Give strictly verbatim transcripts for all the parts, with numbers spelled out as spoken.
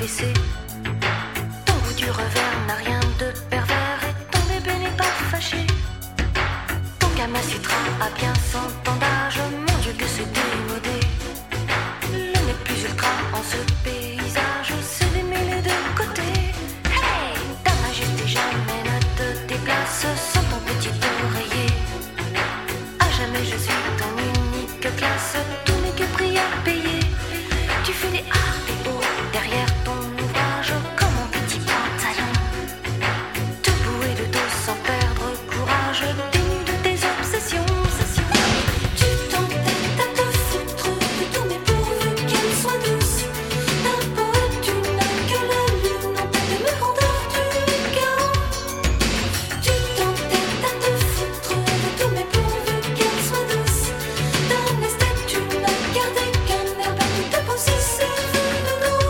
blessé. Ton goût du revers n'a rien de pervers et ton bébé n'est pas fâché. Ton Kama Sutra a bien cent ans d'âge, mon Dieu que c'est démodé. Le n'est plus ultra en ce paysage, c'est d'aimer les deux côtés. Hey, ta majesté jamais ne te déplace sans ton petit oreiller. À jamais je suis ton unique classe, tout n'est que prix à payer. Tu fais des A et O derrière ton ouvrage comme un petit pantalon. Debout et de dos sans perdre courage, dénu de tes obsessions. Tu t'entêtes à te foutre de tout, mais pourvu qu'elle soit douce. D'un poète, tu n'as que la lune en tête et le grandeur du chaos. Tu t'entêtes à te foutre de tout, mais pourvu qu'elle soit douce. D'un esthète, tu n'as gardé qu'un air battu de peau si c'est vu de dos.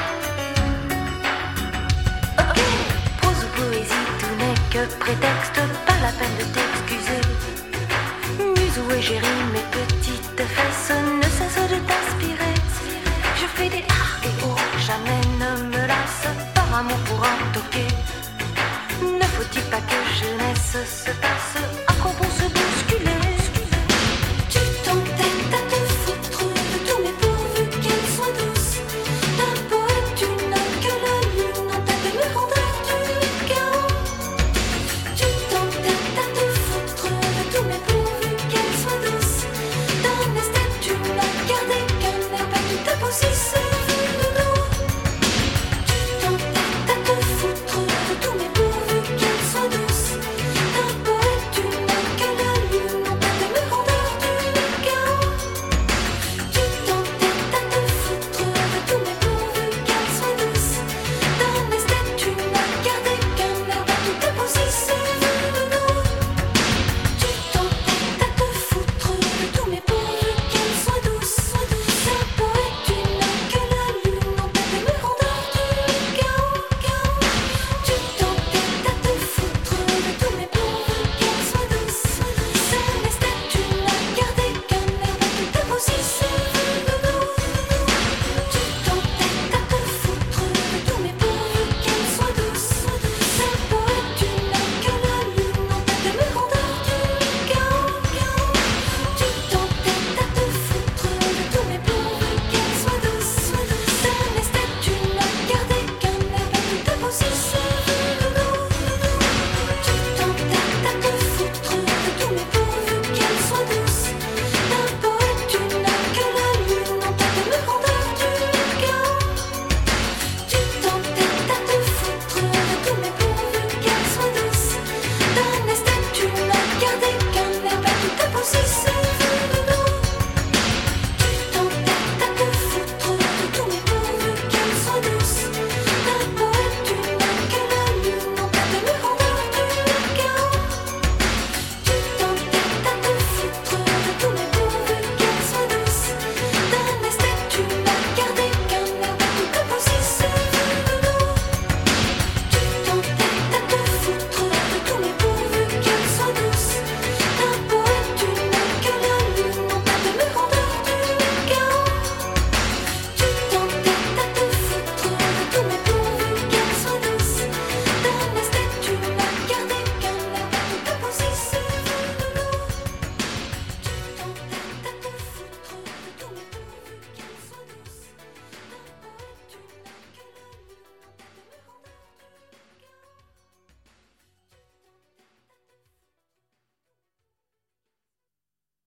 Ok, prose ou poésie, tout n'est que prétexte